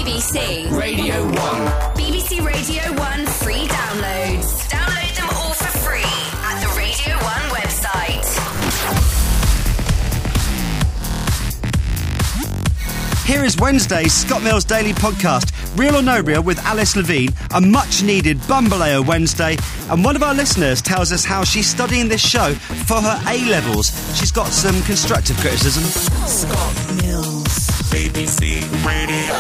BBC Radio 1. BBC Radio 1 free downloads. Download them all for free at the Radio 1 website. Here is Wednesday's Scott Mills Daily Podcast, Real or No Real with Alice Levine, a much-needed Bumbaleo Wednesday, and one of our listeners tells us how she's studying this show for her A-levels. She's got some constructive criticism. Scott Mills, BBC Radio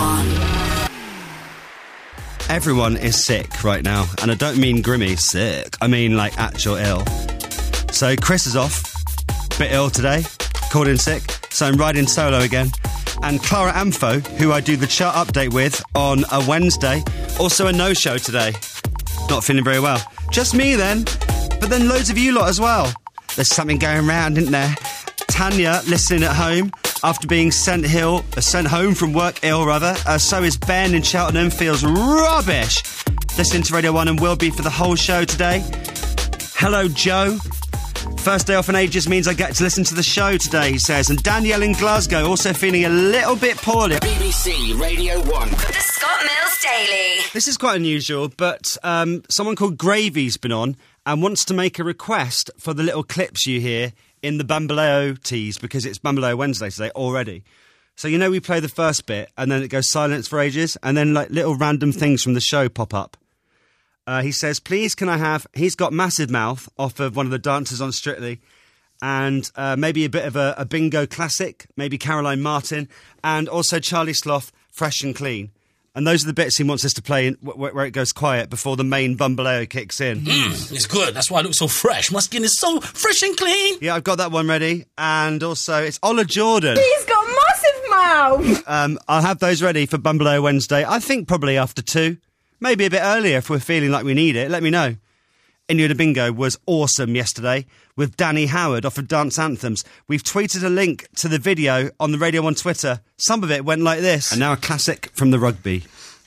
1. Everyone is sick right now, and I don't mean Grimmy sick, I mean like actual ill. So Chris is off, bit ill today, called in sick, so I'm riding solo again. And Clara Amfo, who I do the chart update with on a Wednesday, also a no-show today. Not feeling very well. Just me then, but then loads of you lot as well. There's something going round, isn't there? Tanya, listening at home, after being sent home from work ill, rather. So is Ben in Cheltenham, feels rubbish. Listening to Radio 1 and will be for the whole show today. Hello, Joe. First day off in ages means I get to listen to the show today, he says. And Danielle in Glasgow, also feeling a little bit poorly. BBC Radio 1. The Scott Mills Daily. This is quite unusual, but someone called Gravy's been on and wants to make a request for the little clips you hear in the Bambaleo tease, because it's Bambaleo Wednesday today already. So, you know, we play the first bit and then it goes silence for ages and then like little random things from the show pop up. He says, please can I have... He's got Massive Mouth off of one of the dancers on Strictly, and maybe a bit of a bingo classic, maybe Caroline Martin, and also Charlie Sloth, Fresh and Clean. And those are the bits he wants us to play in, where it goes quiet before the main Bumbaleo kicks in. It's good. That's why I look so fresh. My skin is so fresh and clean. Yeah, I've got that one ready. And also, it's Ola Jordan. He's got Massive Mouth. I'll have those ready for Bumbaleo Wednesday. I think probably after 2. Maybe a bit earlier if we're feeling like we need it. Let me know. Innuendo Bingo was awesome yesterday with Danny Howard off of Dance Anthems. We've tweeted a link to the video on the Radio 1 Twitter. Some of it went like this. And now a classic from the rugby.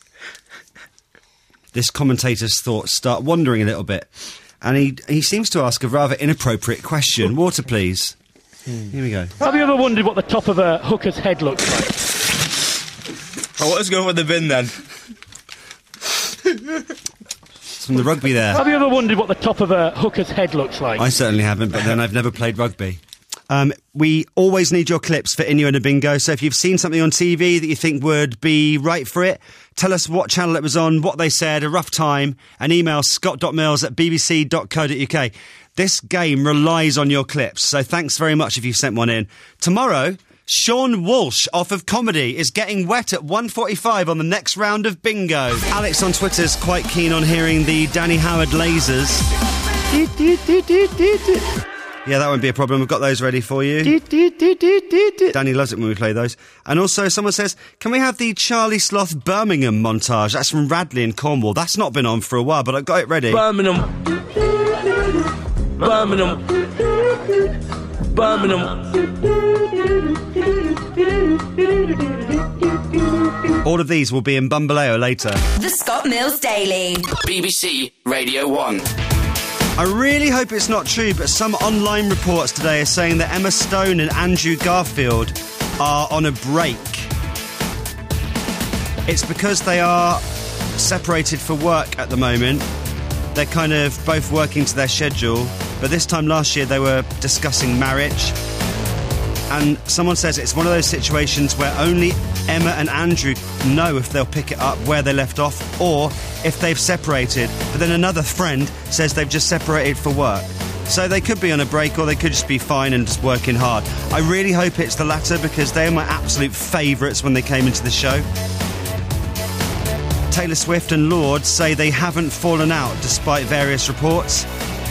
This commentator's thoughts start wandering a little bit. And he seems to ask a rather inappropriate question. Water, please. Here we go. Have you ever wondered what the top of a hooker's head looks like? Oh, let's go with the bin then. It's from the rugby there. Have you ever wondered what the top of a hooker's head looks like? I certainly haven't, but then I've never played rugby. We always need your clips for Innuendo Bingo, so if you've seen something on TV that you think would be right for it, tell us what channel it was on, what they said, a rough time, and email scott.mills@bbc.co.uk. This game relies on your clips, so thanks very much if you've sent one in. Tomorrow, Sean Walsh off of Comedy is getting wet at 1:45 on the next round of bingo. Alex on Twitter's quite keen on hearing the Danny Howard lasers. Yeah, that won't be a problem. We've got those ready for you. Danny loves it when we play those. And also someone says, can we have the Charlie Sloth Birmingham montage? That's from Radley in Cornwall. That's not been on for a while, but I've got it ready. Birmingham. All of these will be in Bumbaleo later. The Scott Mills Daily. BBC Radio 1. I really hope it's not true, but some online reports today are saying that Emma Stone and Andrew Garfield are on a break. It's because they are separated for work at the moment. They're kind of both working to their schedule, but this time last year they were discussing marriage. And someone says it's one of those situations where only Emma and Andrew know if they'll pick it up where they left off or if they've separated. But then another friend says they've just separated for work. So they could be on a break or they could just be fine and just working hard. I really hope it's the latter because they are my absolute favourites when they came into the show. Taylor Swift and Lorde say they haven't fallen out despite various reports.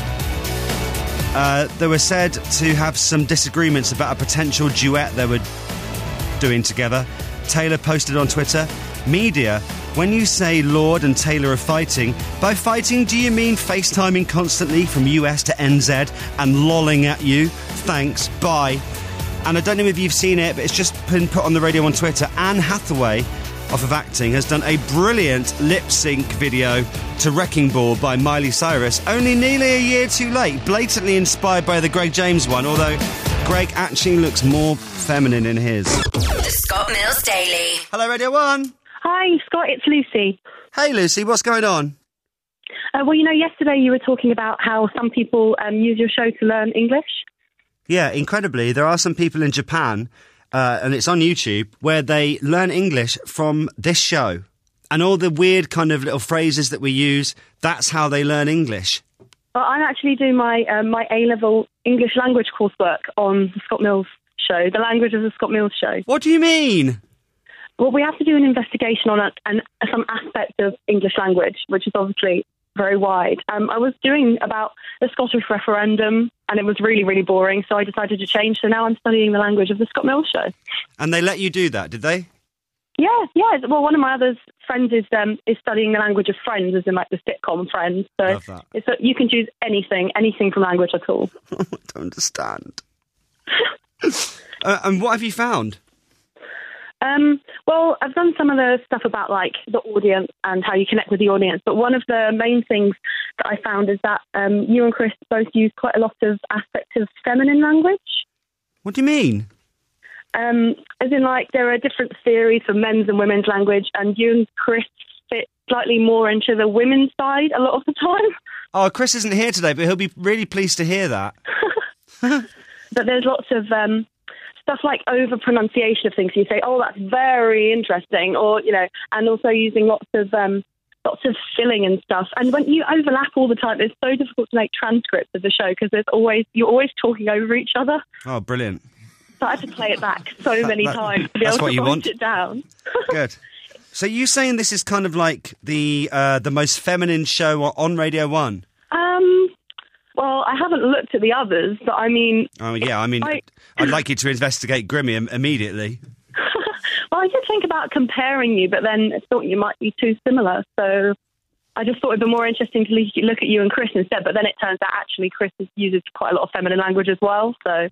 They were said to have some disagreements about a potential duet they were doing together. Taylor posted on Twitter, "Media, when you say Lorde and Taylor are fighting, by fighting do you mean FaceTiming constantly from US to NZ and lolling at you? Thanks, bye." And I don't know if you've seen it, but it's just been put on the Radio on Twitter. Anne Hathaway, off of acting, has done a brilliant lip-sync video to Wrecking Ball by Miley Cyrus, only nearly a year too late, blatantly inspired by the Greg James one, although Greg actually looks more feminine in his. The Scott Mills Daily. Hello, Radio 1. Hi, Scott, it's Lucy. Hey, Lucy, what's going on? Well, yesterday you were talking about how some people use your show to learn English. Yeah, incredibly, there are some people in Japan, and it's on YouTube, where they learn English from this show. And all the weird kind of little phrases that we use, that's how they learn English. Well, I'm actually doing my A-level English language coursework on the Scott Mills show, the language of the Scott Mills show. What do you mean? Well, we have to do an investigation on some aspect of English language, which is obviously very wide. I was doing about the Scottish referendum, and it was really, really boring, so I decided to change. So now I'm studying the language of the Scott Mills show. And they let you do that, did they? Yeah. Well, one of my other friends is studying the language of Friends, as in like the sitcom Friends. So Love that. You can choose anything from language at all. I don't understand. And what have you found? Well, I've done some of the stuff about like the audience and how you connect with the audience, but one of the main things that I found is that you and Chris both use quite a lot of aspects of feminine language. What do you mean? As in, like, there are different theories for men's and women's language, and you and Chris fit slightly more into the women's side a lot of the time. Oh, Chris isn't here today, but he'll be really pleased to hear that. But there's lots of stuff like over-pronunciation of things. You say, oh, that's very interesting, or, and also using lots of filling and stuff. And when you overlap all the time, it's so difficult to make transcripts of the show because you're always talking over each other. Oh, brilliant. So I had to play it back so many times to be able to write it down. Good. So you saying this is kind of like the most feminine show on Radio 1? Well, I haven't looked at the others, but I mean... Oh, yeah, I'd like you to investigate Grimmy immediately. Well, I did think about comparing you, but then I thought you might be too similar, so I just thought it'd be more interesting to look at you and Chris instead, but then it turns out actually Chris uses quite a lot of feminine language as well, so...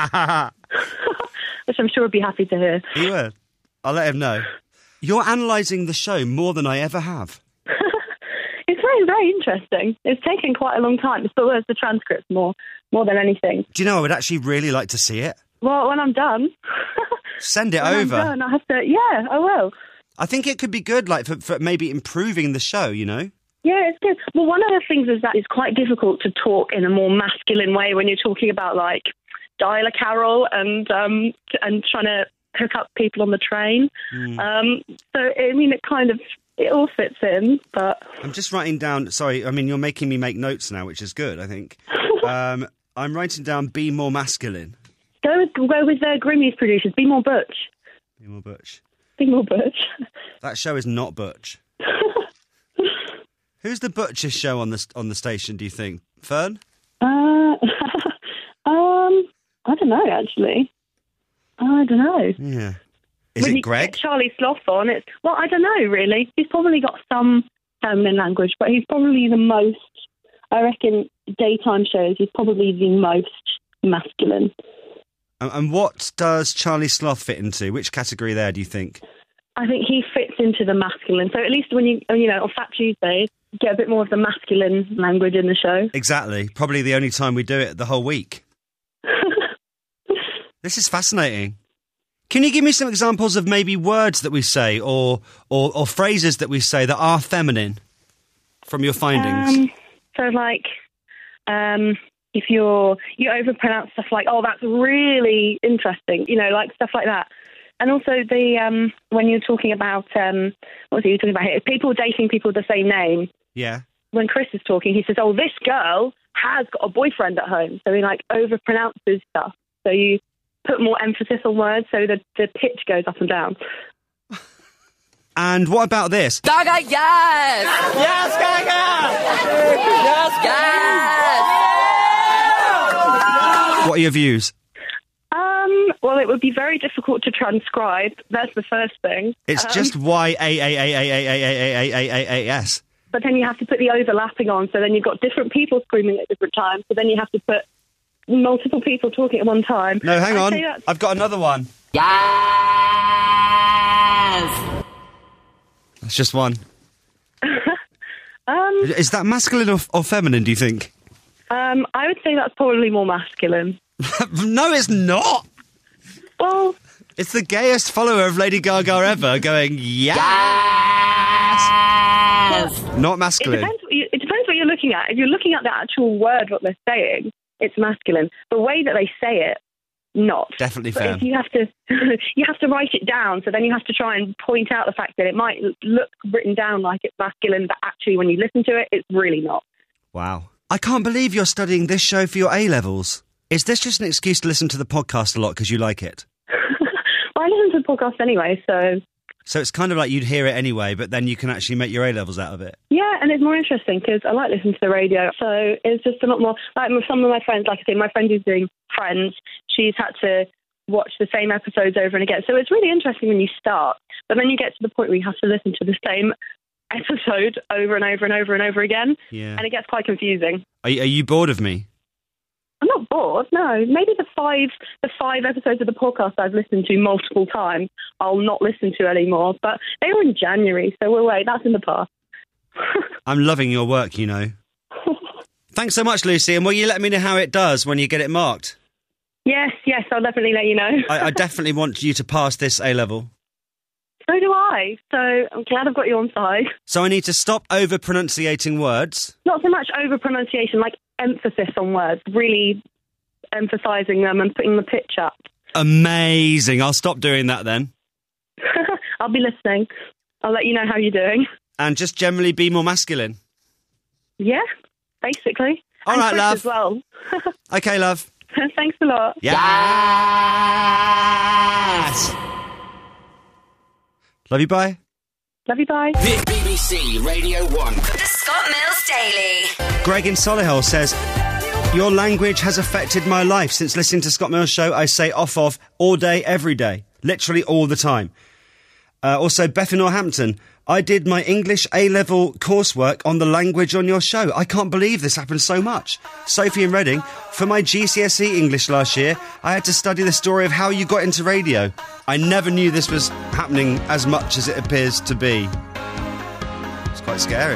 which I'm sure he'd be happy to hear. He would. I'll let him know. You're analysing the show more than I ever have. It's very, very interesting. It's taken quite a long time. It's still the transcripts more than anything. Do you know, I would actually really like to see it. Well, when I'm done... Send it over. I'm done, I have to... Yeah, I will. I think it could be good, like, for maybe improving the show, Yeah, it's good. Well, one of the things is that it's quite difficult to talk in a more masculine way when you're talking about, like, Dial a Carol and trying to hook up people on the train. So, I mean, it all fits in, but... I'm just writing down... Sorry, I mean, you're making me make notes now, which is good, I think. I'm writing down be more masculine. Go with the Grimmy's producers. Be more butch. Be more butch. Be more butch. That show is not butch. Who's the butchest show on the station, do you think? Fern? I don't know, actually. I don't know. Yeah. Is it Greg? Charlie Sloth on it. Well, I don't know, really. He's probably got some feminine language, but he's probably the most, I reckon, daytime shows, he's probably the most masculine. And what does Charlie Sloth fit into? Which category there, do you think? I think he fits into the masculine. So at least when on Fat Tuesdays, you get a bit more of the masculine language in the show. Exactly. Probably the only time we do it the whole week. This is fascinating. Can you give me some examples of maybe words that we say or phrases that we say that are feminine from your findings? So like, if you overpronounce stuff like, oh, that's really interesting, like stuff like that. And also when you're talking about, what are you talking about here? People dating people with the same name. Yeah. When Chris is talking, he says, oh, this girl has got a boyfriend at home. So he overpronounces stuff. So you put more emphasis on words so that the pitch goes up and down. And what about this? Gaga, yes! Yes, Gaga! Yes, yes! What are your views? Well, it would be very difficult to transcribe. That's the first thing. It's just Y-A-A-A-A-A-A-A-A-A-A-S. But then you have to put the overlapping on, so then you've got different people screaming at different times, so then you have to put multiple people talking at one time. No, hang on. I've got another one. Yes! That's just one. Is that masculine or feminine, do you think? I would say that's probably more masculine. No, it's not. Well, It's the gayest follower of Lady Gaga ever, going, yes! Not masculine. It depends what you're looking at. If you're looking at the actual word, what they're saying, it's masculine. The way that they say it, not. Definitely but fair. if you have to write it down, so then you have to try and point out the fact that it might look written down like it's masculine, but actually when you listen to it, it's really not. Wow. I can't believe you're studying this show for your A-levels. Is this just an excuse to listen to the podcast a lot because you like it? Well, I listen to the podcast anyway, so... So it's kind of like you'd hear it anyway, but then you can actually make your A-levels out of it. Yeah, and it's more interesting because I like listening to the radio. So it's just a lot more... Like some of my friends, like I say, my friend who's doing Friends, she's had to watch the same episodes over and again. So it's really interesting when you start, but then you get to the point where you have to listen to the same episode over and over and over and over again, and it gets quite confusing. Are you bored of me? I'm not bored, no. Maybe the five episodes of the podcast I've listened to multiple times, I'll not listen to anymore. But they were in January, so we'll wait. That's in the past. I'm loving your work, you know. Thanks so much, Lucy. And will you let me know how it does when you get it marked? Yes, I'll definitely let you know. I definitely want you to pass this A-level. So do I. So I'm glad I've got you on side. So I need to stop over-pronunciating words? Not so much over-pronunciation, like emphasis on words, really emphasising them and putting the pitch up. Amazing. I'll stop doing that then. I'll be listening. I'll let you know how you're doing. And just generally be more masculine? Yeah, basically. All right, Chris love. as well. Okay, love. Thanks a lot. Yes! Love you, bye. Love you, bye. BBC Radio 1. The Scott Mills Daily. Greg in Solihull says, your language has affected my life. Since listening to Scott Mills' show, I say off all day, every day. Literally all the time. Also, Beth in Northampton, I did my English A-level coursework on the language on your show. I can't believe this happened so much. Sophie in Reading, for my GCSE English last year, I had to study the story of how you got into radio. I never knew this was happening as much as it appears to be. It's quite scary.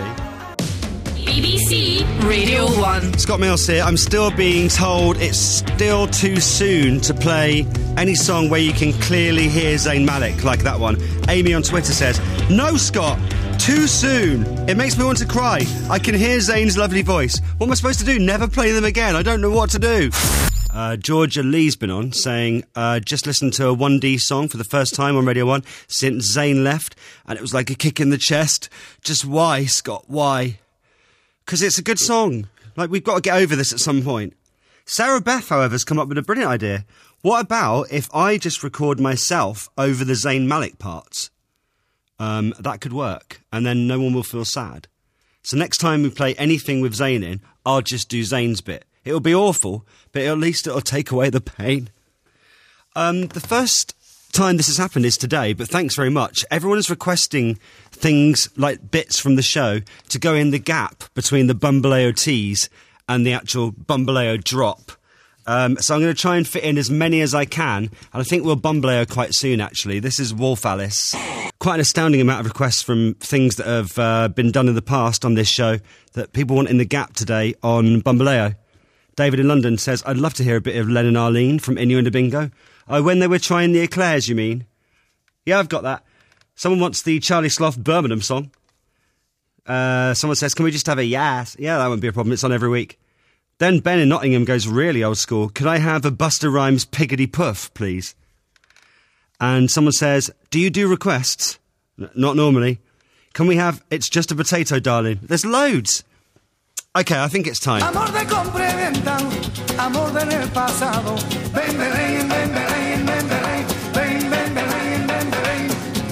BBC Radio 1. Scott Mills here. I'm still being told it's still too soon to play any song where you can clearly hear Zayn Malik, like that one. Amy on Twitter says, no, Scott, too soon. It makes me want to cry. I can hear Zayn's lovely voice. What am I supposed to do? Never play them again? I don't know what to do. Georgia Lee's been on saying, just listened to a 1D song for the first time on Radio 1 since Zayn left, and it was like a kick in the chest. Just why, Scott, why? Because it's a good song. Like, we've got to get over this at some point. Sarah Beth, however, has come up with a brilliant idea. What about if I just record myself over the Zayn Malik parts? That could work, and then no one will feel sad. So next time we play anything with Zayn in, I'll just do Zayn's bit. It'll be awful, but at least it'll take away the pain. The first time this has happened is today, but thanks very much. Everyone is requesting things like bits from the show to go in the gap between the Bumbaleo tease and the actual Bumbaleo drop. So I'm going to try and fit in as many as I can, and I think we'll Bumbaleo quite soon, actually. This is Wolf Alice. Quite an astounding amount of requests from things that have been done in the past on this show that people want in the gap today on Bumbaleo. David in London says, I'd love to hear a bit of Lennon Arlene from Innuendo Bingo. Oh, when they were trying the eclairs, you mean? Yeah, I've got that. Someone wants the Charlie Sloth Birmingham song. Someone says, can we just have a yes? Yeah, that won't be a problem. It's on every week. Then Ben in Nottingham goes really old school. Could I have a Buster Rhymes Piggity Puff, please? And someone says, do you do requests? Not normally. Can we have It's Just a Potato, Darling? There's loads. Okay, I think it's time. Amor de compra y venta, amor del pasado. Ven, ven, ven, ven, ven, ven, ven, ven, ven, ven, ven.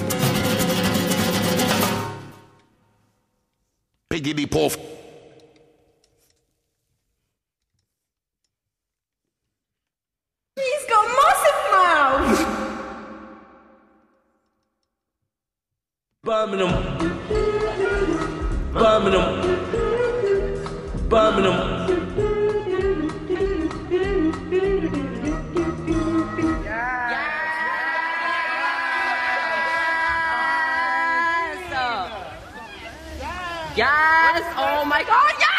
Piggity Puff. He's got massive mouth. Birmingham, Birmingham, Birmingham. Yes! Oh my God! Yes!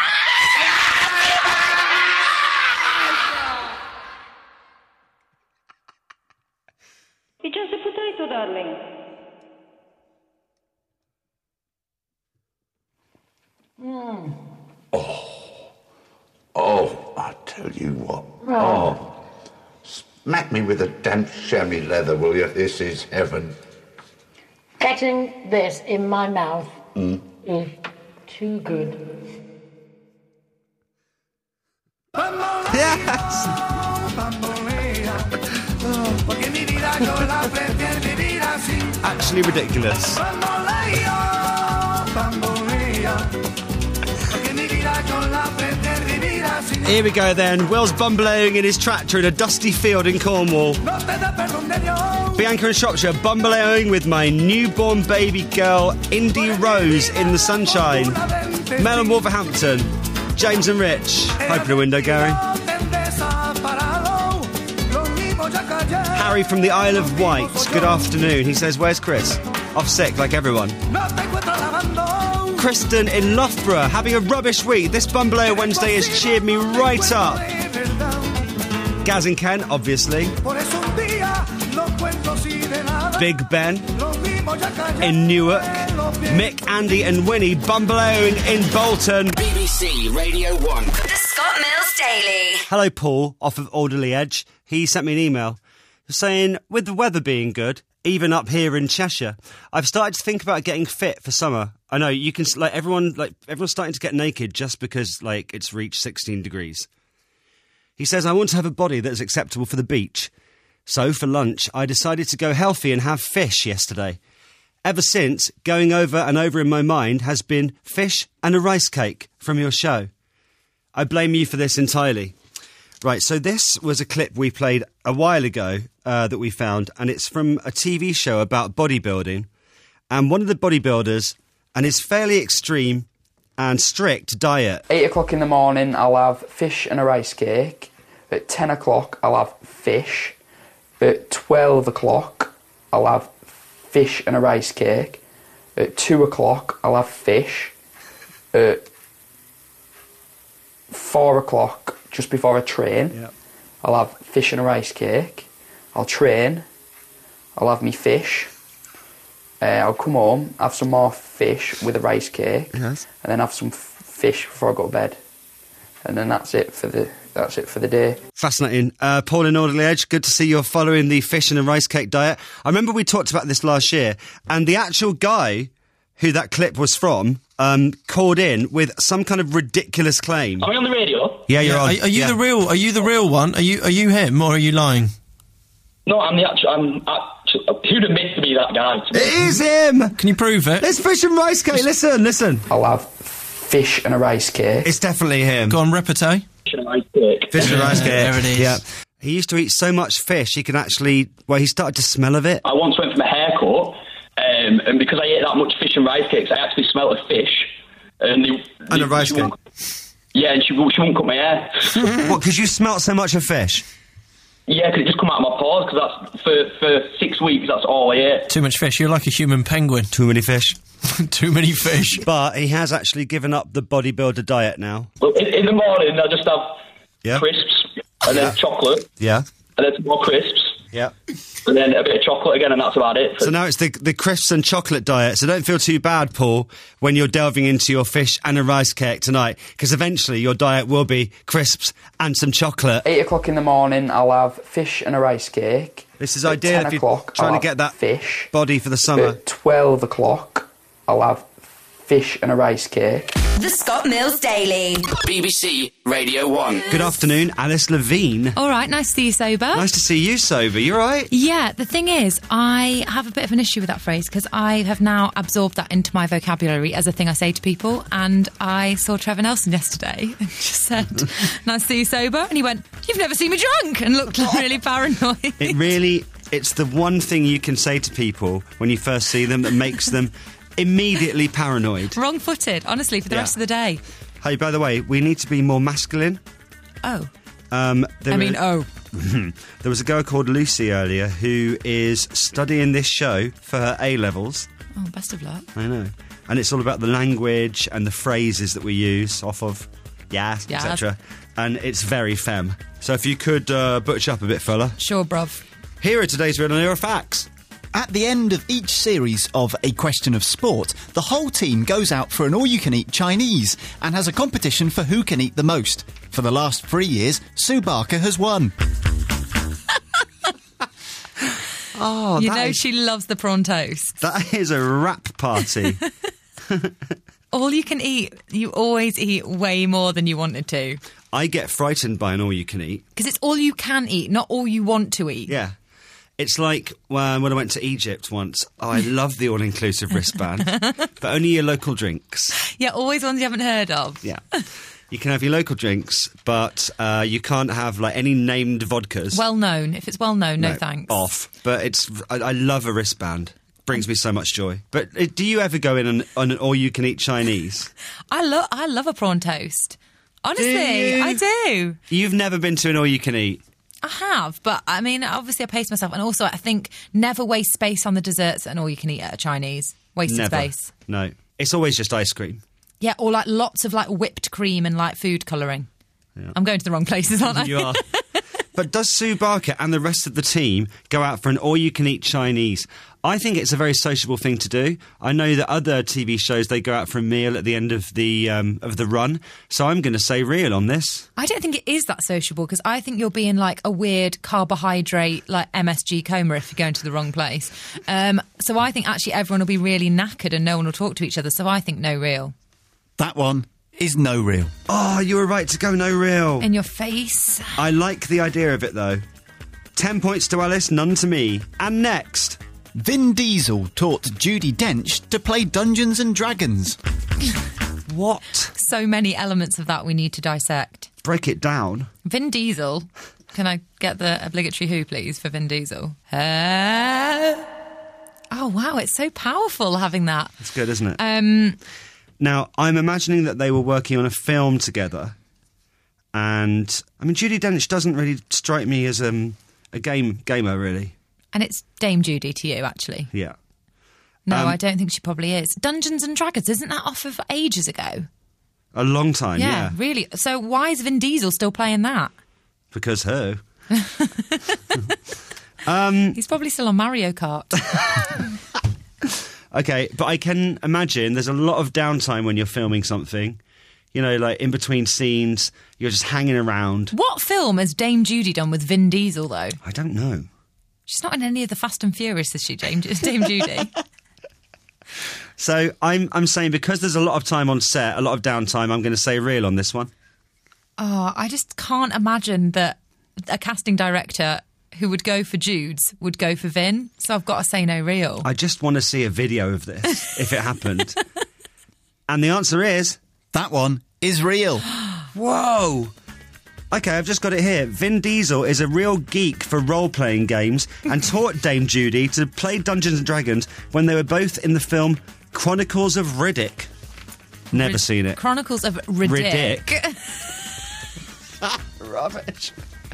It just Tell you what. Oh, smack me with a damp chamois leather, will you? This is heaven. Getting this in my mouth is too good. Yes! Actually ridiculous. Here we go then. Will's bumbleing in his tractor in a dusty field in Cornwall. Bianca in Shropshire, bumbleing with my newborn baby girl, Indy Rose, in the sunshine. Mel in Wolverhampton. James and Rich. Open the window, Gary. Harry from the Isle of Wight. Good afternoon. He says, where's Chris? Off sick, like everyone. Kristen in Loughborough, having a rubbish week. This Bumbleayer Wednesday has cheered me right up. Gaz and Ken, obviously. Big Ben in Newark. Mick, Andy and Winnie bumbleing in Bolton. BBC Radio 1. The Scott Mills Daily. Hello, Paul, off of Alderley Edge. He sent me an email saying, with the weather being good, even up here in Cheshire, I've started to think about getting fit for summer. I know, you can, everyone's starting to get naked just because, it's reached 16 degrees. He says, I want to have a body that is acceptable for the beach. So, for lunch, I decided to go healthy and have fish yesterday. Ever since, going over and over in my mind has been fish and a rice cake from your show. I blame you for this entirely. Right, so this was a clip we played a while ago that we found, and it's from a TV show about bodybuilding. And one of the bodybuilders, and his fairly extreme and strict diet. 8 o'clock in the morning, I'll have fish and a rice cake. At 10 o'clock, I'll have fish. At 12 o'clock, I'll have fish and a rice cake. At 2 o'clock, I'll have fish. At 4 o'clock, just before I train, I'll have fish and a rice cake. I'll train. I'll have me fish. I'll come home, have some more fish with a rice cake, and then have some fish before I go to bed. And then that's it for the day. Fascinating. Paul in Alderley Edge, good to see you're following the fish and a rice cake diet. I remember we talked about this last year, and the actual guy who that clip was from called in with some kind of ridiculous claim. Are we on the radio? Yeah, you're on. Are you the real? Are you the real one? Are you him, or are you lying? No, I'm actually. Who'd admit to be that guy? It is him. Can you prove it? It's fish and rice cake. Listen. I'll have fish and a rice cake. It's definitely him. Go on, repartee. Fish and a rice cake. Fish and rice cake. There it is. Yeah. He used to eat so much fish he could actually. Well, he started to smell of it. I once went for my haircut, and because I ate that much fish and rice cakes, I actually smelled of fish. And a rice cake. Yeah, and she wouldn't cut my hair. What? Because you smelt so much of fish. Yeah, because it just come out of my pores, because that's, for 6 weeks, that's all I ate. Too much fish, you're like a human penguin. Too many fish. Too many fish. But he has actually given up the bodybuilder diet now. Well, in the morning, I just have crisps, and then chocolate. Yeah. And then some more crisps. Yeah. And then a bit of chocolate again, and that's about it. So now it's the crisps and chocolate diet, so don't feel too bad, Paul, when you're delving into your fish and a rice cake tonight, because eventually your diet will be crisps and some chocolate. 8 o'clock in the morning, I'll have fish and a rice cake. This is ideal if you're trying to get that fish body for the summer. At 12 o'clock, I'll have fish and a rice cake. The Scott Mills Daily. BBC Radio 1. Good afternoon, Alice Levine. All right, nice to see you sober. Nice to see you sober. You all right? Yeah, the thing is, I have a bit of an issue with that phrase because I have now absorbed that into my vocabulary as a thing I say to people. And I saw Trevor Nelson yesterday and just said, nice to see you sober. And he went, you've never seen me drunk, and looked really paranoid. It's the one thing you can say to people when you first see them that makes them immediately paranoid. Wrong-footed, honestly, for the rest of the day. Hey, by the way, we need to be more masculine. Oh. There was a girl called Lucy earlier who is studying this show for her A-levels. Oh, best of luck. I know. And it's all about the language and the phrases that we use off of yes, etc. And it's very femme. So if you could butch up a bit, fella. Sure, bruv. Here are today's Real and Era facts. At the end of each series of A Question of Sport, the whole team goes out for an all-you-can-eat Chinese and has a competition for who can eat the most. For the last 3 years, Sue Barker has won. Oh, you know she loves the prawn toast. That is a wrap party. All you can eat, you always eat way more than you wanted to. I get frightened by an all-you-can-eat. Because it's all you can eat, not all you want to eat. Yeah. It's like when I went to Egypt once. Oh, I love the all-inclusive wristband. But only your local drinks. Yeah, always ones you haven't heard of. Yeah. You can have your local drinks, but you can't have like any named vodkas. Well known. If it's well known, no thanks. Off. But I love a wristband. Brings me so much joy. But do you ever go in on an all-you-can-eat Chinese? I love a prawn toast. Honestly, I do. You've never been to an all-you-can-eat? I have, but I mean, obviously I pace myself. And also, I think never waste space on the desserts and all-you-can-eat at a Chinese. Wasted space. No. It's always just ice cream. Yeah, or like lots of like whipped cream and like food colouring. Yeah. I'm going to the wrong places, aren't I? You are. But does Sue Barker and the rest of the team go out for an all-you-can-eat Chinese? I think it's a very sociable thing to do. I know that other TV shows, they go out for a meal at the end of the run. So I'm going to say real on this. I don't think it is that sociable, because I think you'll be in like a weird carbohydrate, like MSG coma if you go into the wrong place. So I think actually everyone will be really knackered and no one will talk to each other. So I think no real. That one is no real. Oh, you were right to go no real. In your face. I like the idea of it, though. 10 points to Alice, none to me. And next... Vin Diesel taught Judi Dench to play Dungeons and Dragons. What? So many elements of that we need to dissect. Break it down. Vin Diesel. Can I get the obligatory who, please, for Vin Diesel? Oh, wow, it's so powerful having that. It's good, isn't it? Now, I'm imagining that they were working on a film together. And, I mean, Judi Dench doesn't really strike me as a gamer, really. And it's Dame Judi to you, actually. Yeah. No, I don't think she probably is. Dungeons and Dragons, isn't that off of ages ago? A long time, yeah. Really. So why is Vin Diesel still playing that? Because who? He's probably still on Mario Kart. Okay, but I can imagine there's a lot of downtime when you're filming something. You know, like in between scenes, you're just hanging around. What film has Dame Judi done with Vin Diesel, though? I don't know. She's not in any of the Fast and Furious, is she, Dame Judi? So I'm saying because there's a lot of time on set, a lot of downtime, I'm going to say real on this one. Oh, I just can't imagine that a casting director who would go for Jude's would go for Vin, so I've got to say no real. I just want to see a video of this, if it happened. And the answer is... That one is real. Whoa! OK, I've just got it here. Vin Diesel is a real geek for role-playing games and taught Dame Judi to play Dungeons & Dragons when they were both in the film Chronicles of Riddick. Never seen it. Chronicles of Riddick. Rubbish.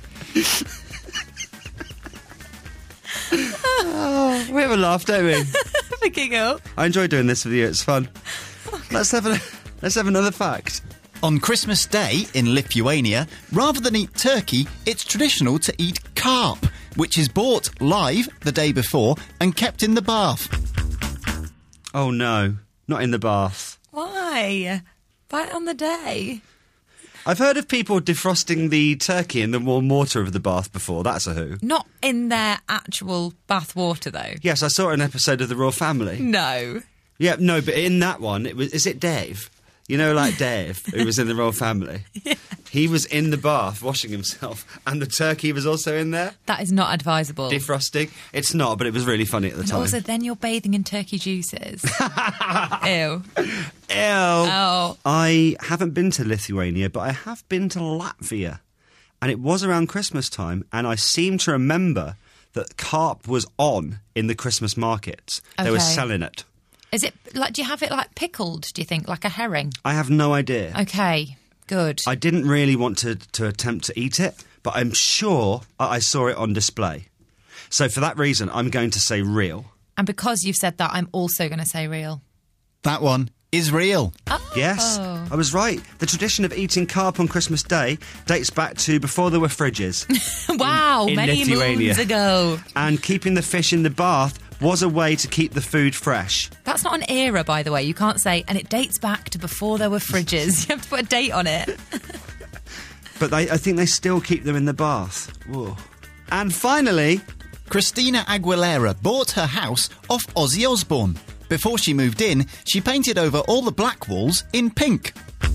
We have a laugh, don't we? A giggle. I enjoy doing this with you. It's fun. Let's have another fact. On Christmas Day in Lithuania, rather than eat turkey, it's traditional to eat carp, which is bought live the day before and kept in the bath. Oh no, not in the bath. Why? Buy it on the day. I've heard of people defrosting the turkey in the warm water of the bath before. That's a who. Not in their actual bath water, though. Yes, I saw an episode of The Royal Family. No. Yeah, no, but in that one, is it Dave? You know, like Dave, who was in The Royal Family? Yeah. He was in the bath washing himself, and the turkey was also in there. That is not advisable. Defrosting. It's not, but it was really funny at the time. Also, then you're bathing in turkey juices. Ew. Ew. Oh. I haven't been to Lithuania, but I have been to Latvia. And it was around Christmas time, and I seem to remember that carp was on in the Christmas markets. Okay. They were selling it. Is it like, do you have it like pickled, do you think, like a herring? I have no idea. Okay, good. I didn't really want to attempt to eat it, but I'm sure I saw it on display. So for that reason, I'm going to say real. And because you've said that, I'm also going to say real. That one is real. Oh. Yes, I was right. The tradition of eating carp on Christmas Day dates back to before there were fridges. Wow, in many Lithuania. moons ago. And keeping the fish in the bath was a way to keep the food fresh. That's not an era, by the way. You can't say, and it dates back to before there were fridges. You have to put a date on it. But I think they still keep them in the bath. Whoa. And finally, Christina Aguilera bought her house off Ozzy Osbourne. Before she moved in, she painted over all the black walls in pink.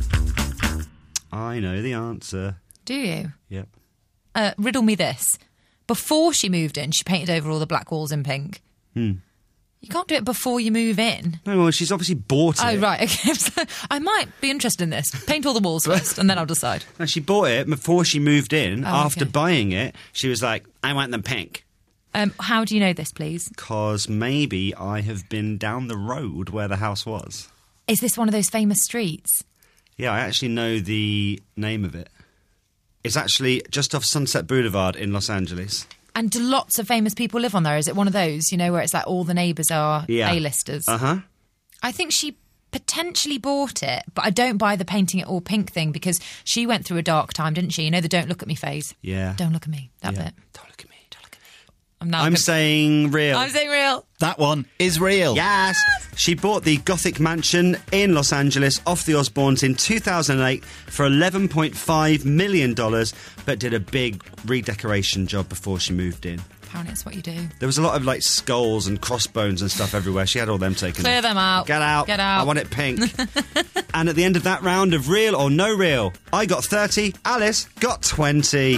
I know the answer. Do you? Yep. Riddle me this. Before she moved in, she painted over all the black walls in pink. You can't do it before you move in. No, well, she's obviously bought it. Oh, right, okay. So I might be interested in this. Paint all the walls first, and then I'll decide. No, she bought it before she moved in. Oh, After okay. buying it, she was like, I want them pink. How do you know this, please? Because maybe I have been down the road where the house was. Is this one of those famous streets? Yeah, I actually know the name of it. It's actually just off Sunset Boulevard in Los Angeles. And do lots of famous people live on there? Is it one of those, you know, where it's like all the neighbours are Yeah. A-listers? Uh-huh. I think she potentially bought it, but I don't buy the painting it all pink thing because she went through a dark time, didn't she? You know, the don't look at me phase. Yeah. Don't look at me. That Yeah. bit. Don't look at me. I'm saying real. I'm saying real. That one is real. Yes! She bought the Gothic mansion in Los Angeles off the Osbournes in 2008 for $11.5 million, but did a big redecoration job before she moved in. Apparently it's what you do. There was a lot of, like, skulls and crossbones and stuff everywhere. She had all them taken Clear off. them out. Get out. Get out. I want it pink. And at the end of that round of real or no real, I got 30, Alice got 20.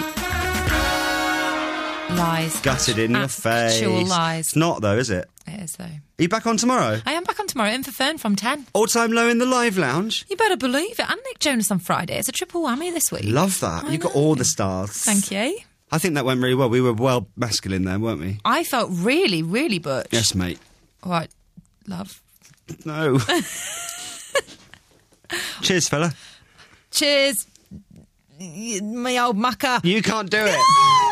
Lies. Gutted in your face. Actual lies. It's not, though, is it? It is, though. Are you back on tomorrow? I am back on tomorrow, in for Fern from 10. All-time low in the live lounge? You better believe it. And Nick Jonas on Friday. It's a triple whammy this week. Love that. You got all the stars. Thank you. I think that went really well. We were well masculine there, weren't we? I felt really, really butch. Yes, mate. All right, love. No. Cheers, fella. Cheers, my old mucker. You can't do it.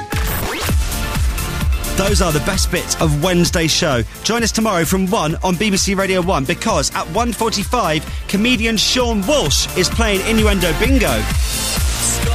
Those are the best bits of Wednesday's show. Join us tomorrow from 1 on BBC Radio 1 because at 1:45, comedian Sean Walsh is playing Innuendo Bingo.